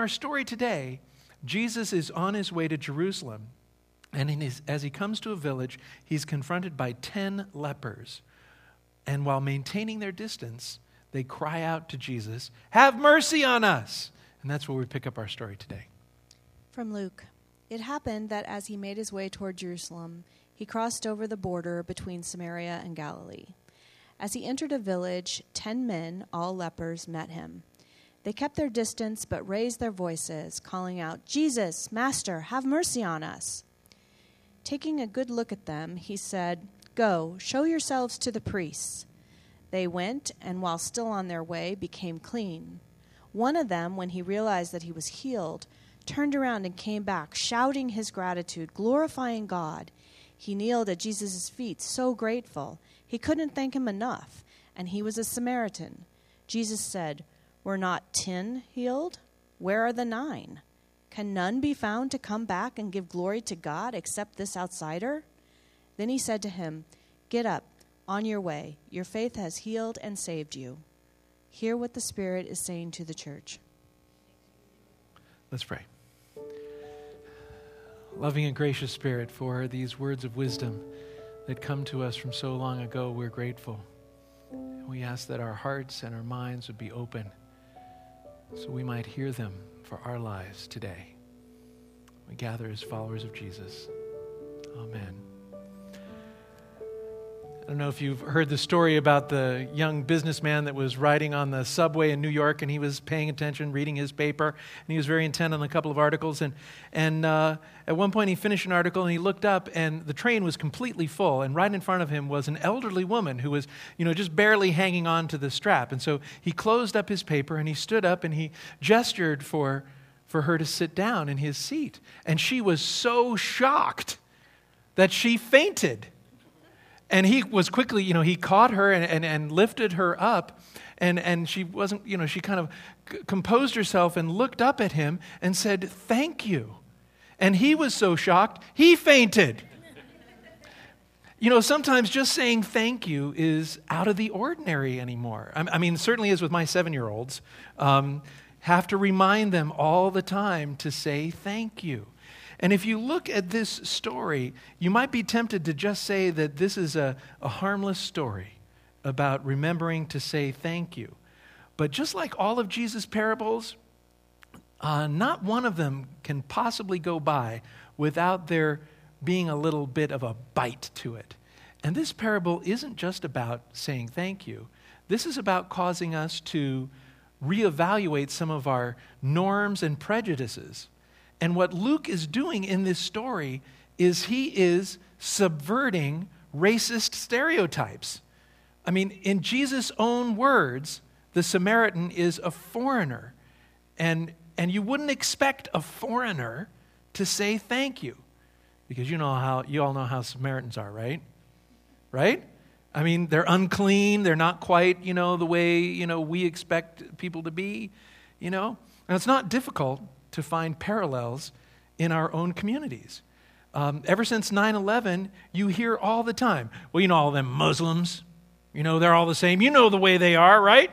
our story today, Jesus is on his way to Jerusalem. And as he comes to a village, he's confronted by 10 lepers. And while maintaining their distance, they cry out to Jesus, "Have mercy on us!" And that's where we pick up our story today. From Luke. It happened that as he made his way toward Jerusalem, he crossed over the border between Samaria and Galilee. As he entered a village, 10 men, all lepers, met him. They kept their distance but raised their voices, calling out, "Jesus, Master, have mercy on us." Taking a good look at them, he said, "Go, show yourselves to the priests." They went, and while still on their way, became clean. One of them, when he realized that he was healed, turned around and came back, shouting his gratitude, glorifying God. He kneeled at Jesus' feet, so grateful. He couldn't thank him enough, and he was a Samaritan. Jesus said, "Were not 10 healed? Where are the 9? Can none be found to come back and give glory to God except this outsider?" Then he said to him, "Get up, on your way. Your faith has healed and saved you." Hear what the Spirit is saying to the church. Let's pray. Loving and gracious Spirit, for these words of wisdom that come to us from so long ago, we're grateful. We ask that our hearts and our minds would be open so we might hear them for our lives today. We gather as followers of Jesus. Amen. I don't know if you've heard the story about the young businessman that was riding on the subway in New York, and he was paying attention, reading his paper, and he was very intent on a couple of articles. And at one point he finished an article, and he looked up, and the train was completely full, and right in front of him was an elderly woman who was, just barely hanging on to the strap. And so he closed up his paper, and he stood up, and he gestured for her to sit down in his seat. And she was so shocked that she fainted. And he was quickly, he caught her and lifted her up, and she wasn't, she kind of composed herself and looked up at him and said, "Thank you." And he was so shocked, he fainted. Sometimes just saying thank you is out of the ordinary anymore. I mean, certainly is with my 7-year-olds. Have to remind them all the time to say thank you. And if you look at this story, you might be tempted to just say that this is a harmless story about remembering to say thank you. But just like all of Jesus' parables, not one of them can possibly go by without there being a little bit of a bite to it. And this parable isn't just about saying thank you. This is about causing us to reevaluate some of our norms and prejudices. And what Luke is doing in this story is he is subverting racist stereotypes. I mean, in Jesus' own words, the Samaritan is a foreigner. And you wouldn't expect a foreigner to say thank you. Because you all know how Samaritans are, right? Right? I mean, they're unclean. They're not quite, the way, we expect people to be, And it's not difficult to find parallels in our own communities. Ever since 9/11, you hear all the time, well, all them Muslims, they're all the same. You know the way they are, right?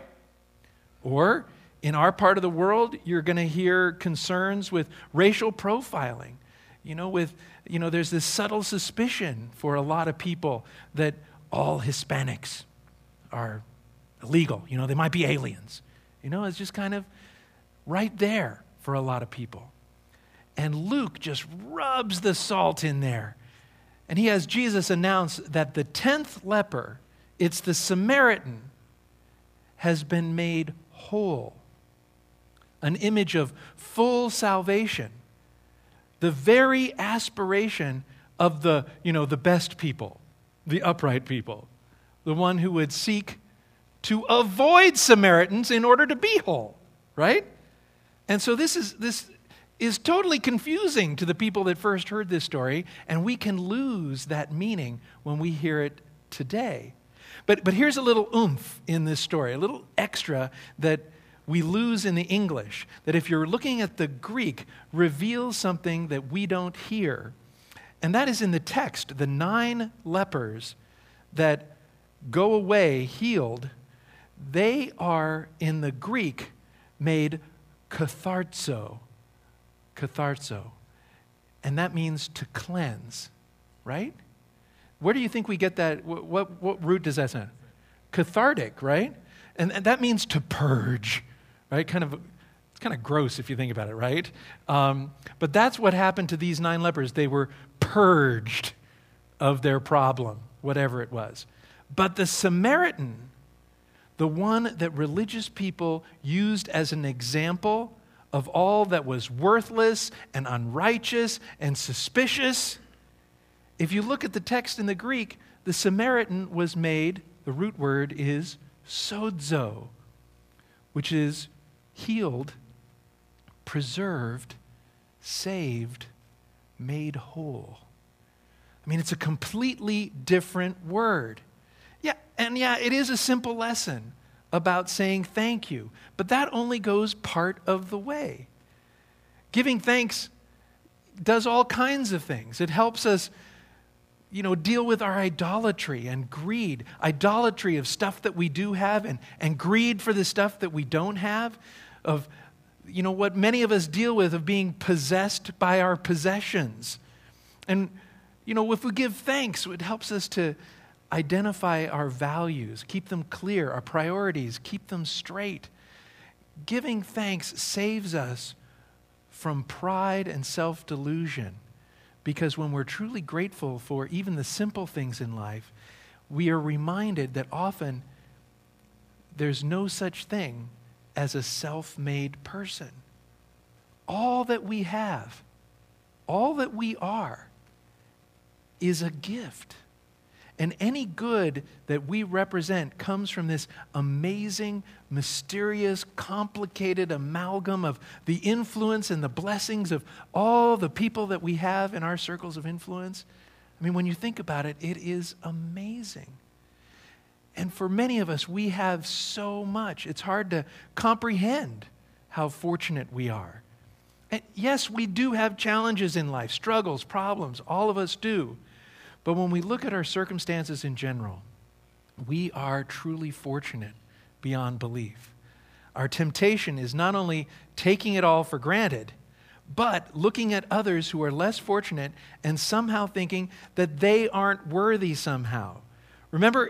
Or in our part of the world, you're going to hear concerns with racial profiling. There's this subtle suspicion for a lot of people that all Hispanics are illegal. They might be aliens. It's just kind of right there for a lot of people. And Luke just rubs the salt in there. And he has Jesus announce that the 10th leper, it's the Samaritan, has been made whole. An image of full salvation. The very aspiration of the best people, the upright people, the one who would seek to avoid Samaritans in order to be whole, right? And so this is totally confusing to the people that first heard this story, and we can lose that meaning when we hear it today. But here's a little oomph in this story, a little extra that we lose in the English, that if you're looking at the Greek, reveals something that we don't hear. And that is in the text, the 9 lepers that go away healed, they are in the Greek made Katharzo. And that means to cleanse, right? Where do you think we get that? What root does that sound? Cathartic, right? And that means to purge, right? It's kind of gross if you think about it, right? But that's what happened to these 9 lepers. They were purged of their problem, whatever it was. But the Samaritan, the one that religious people used as an example of all that was worthless and unrighteous and suspicious, if you look at the text in the Greek, the Samaritan was made, the root word is sozo, which is healed, preserved, saved, made whole. I mean, it's a completely different word. Yeah, it is a simple lesson about saying thank you, but that only goes part of the way. Giving thanks does all kinds of things. It helps us, deal with our idolatry and greed. Idolatry of stuff that we do have and greed for the stuff that we don't have. Of, what many of us deal with, of being possessed by our possessions. And, if we give thanks, it helps us to identify our values, keep them clear, our priorities, keep them straight. Giving thanks saves us from pride and self-delusion, because when we're truly grateful for even the simple things in life, we are reminded that often there's no such thing as a self-made person. All that we have, all that we are, is a gift. And any good that we represent comes from this amazing, mysterious, complicated amalgam of the influence and the blessings of all the people that we have in our circles of influence. I mean, when you think about it, it is amazing. And for many of us, we have so much. It's hard to comprehend how fortunate we are. And yes, we do have challenges in life, struggles, problems. All of us do. But when we look at our circumstances in general, we are truly fortunate beyond belief. Our temptation is not only taking it all for granted, but looking at others who are less fortunate and somehow thinking that they aren't worthy somehow. Remember,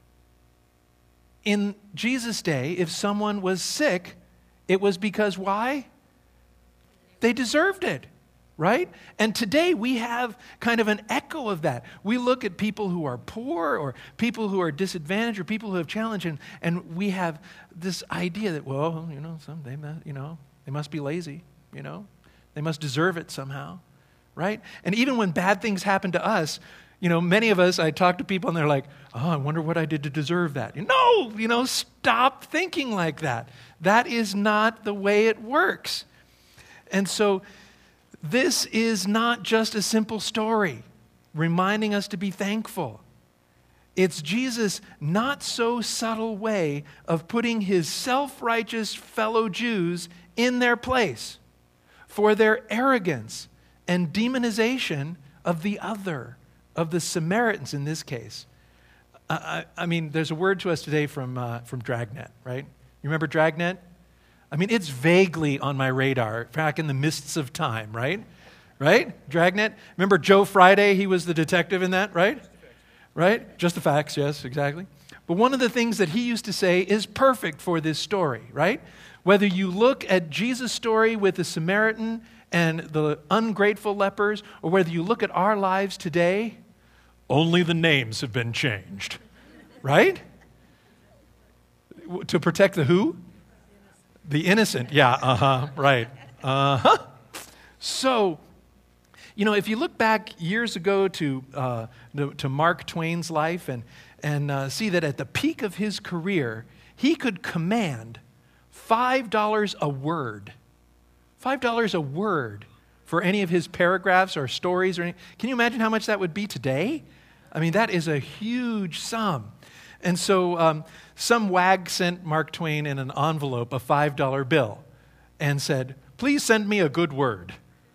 in Jesus' day, if someone was sick, it was because why? They deserved it. Right? And today we have kind of an echo of that. We look at people who are poor or people who are disadvantaged or people who have challenge, and we have this idea that, they must be lazy, They must deserve it somehow, right? And even when bad things happen to us, many of us, I talk to people and they're like, I wonder what I did to deserve that. No, stop thinking like that. That is not the way it works. And so this is not just a simple story reminding us to be thankful. It's Jesus' not so subtle way of putting his self-righteous fellow Jews in their place for their arrogance and demonization of the other, of the Samaritans in this case. I mean, there's a word to us today from Dragnet, right? You remember Dragnet? I mean, it's vaguely on my radar, back in the mists of time, right? Right? Dragnet? Remember Joe Friday? He was the detective in that, right? Right? Just the facts, yes, exactly. But one of the things that he used to say is perfect for this story, right? Whether you look at Jesus' story with the Samaritan and the ungrateful lepers, or whether you look at our lives today, only the names have been changed, right? To protect the who? The innocent, yeah, right. So, if you look back years ago to Mark Twain's life and see that at the peak of his career, he could command $5 a word. $5 a word for any of his paragraphs or stories or anything. Can you imagine how much that would be today? I mean, that is a huge sum. And so some wag sent Mark Twain in an envelope a $5 bill and said, "Please send me a good word."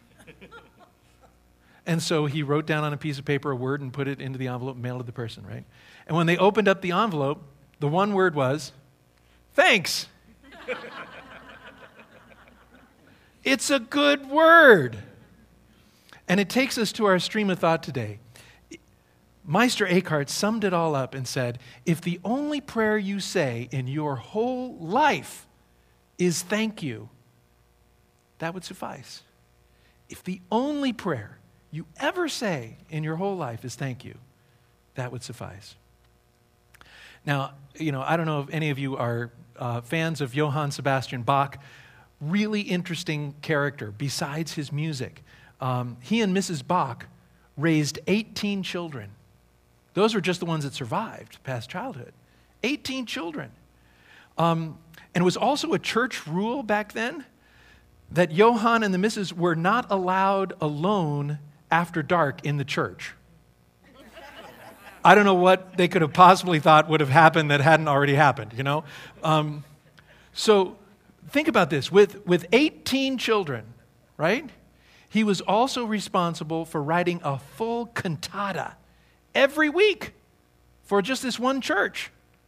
And so he wrote down on a piece of paper a word and put it into the envelope and mailed it to the person, right? And when they opened up the envelope, the one word was, "Thanks." It's a good word. And it takes us to our stream of thought today. Meister Eckhart summed it all up and said, if the only prayer you say in your whole life is thank you, that would suffice. If the only prayer you ever say in your whole life is thank you, that would suffice. Now, I don't know if any of you are fans of Johann Sebastian Bach. Really interesting character besides his music. He and Mrs. Bach raised 18 children. Those were just the ones that survived past childhood. 18 children. And it was also a church rule back then that Johann and the missus were not allowed alone after dark in the church. I don't know what they could have possibly thought would have happened that hadn't already happened, So think about this. With 18 children, right? He was also responsible for writing a full cantata every week for just this one church.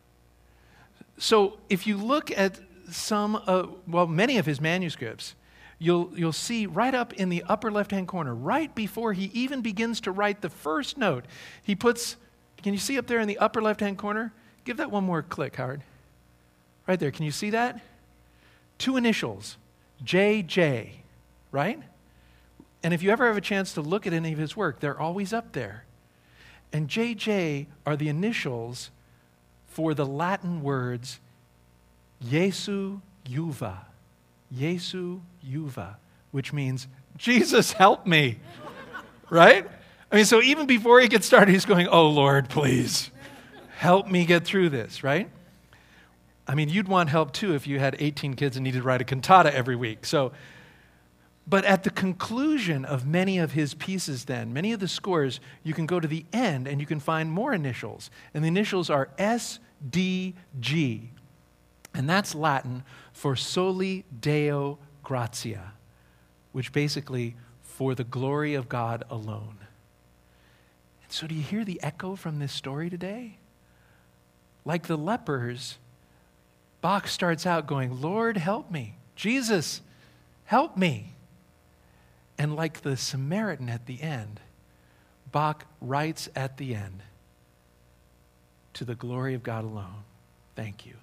So if you look at many of his manuscripts, you'll see right up in the upper left-hand corner, right before he even begins to write the first note, he puts, can you see up there in the upper left-hand corner? Give that one more click, Howard. Right there, can you see that? 2 initials, JJ, right? And if you ever have a chance to look at any of his work, they're always up there. And JJ are the initials for the Latin words Jesu Juva. Jesu Juva, which means, Jesus, help me. Right? So even before he gets started, he's going, oh, Lord, please, help me get through this, right? You'd want help too if you had 18 kids and needed to write a cantata every week. But at the conclusion of many of his pieces then, many of the scores, you can go to the end and you can find more initials. And the initials are SDG. And that's Latin for Soli Deo Gratia, which basically, for the glory of God alone. And so do you hear the echo from this story today? Like the lepers, Bach starts out going, Lord, help me. Jesus, help me. And like the Samaritan at the end, Bach writes at the end, to the glory of God alone, thank you.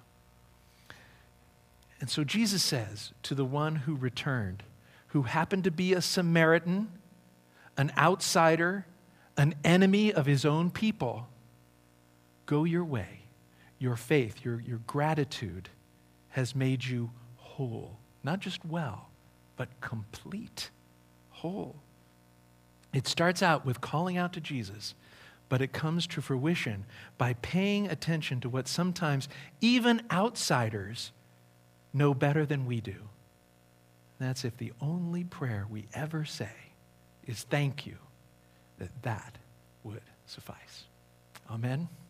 And so Jesus says to the one who returned, who happened to be a Samaritan, an outsider, an enemy of his own people, go your way. Your faith, your gratitude has made you whole. Not just well, but complete. Whole. It starts out with calling out to Jesus, but it comes to fruition by paying attention to what sometimes even outsiders know better than we do. That's if the only prayer we ever say is thank you, that would suffice. Amen.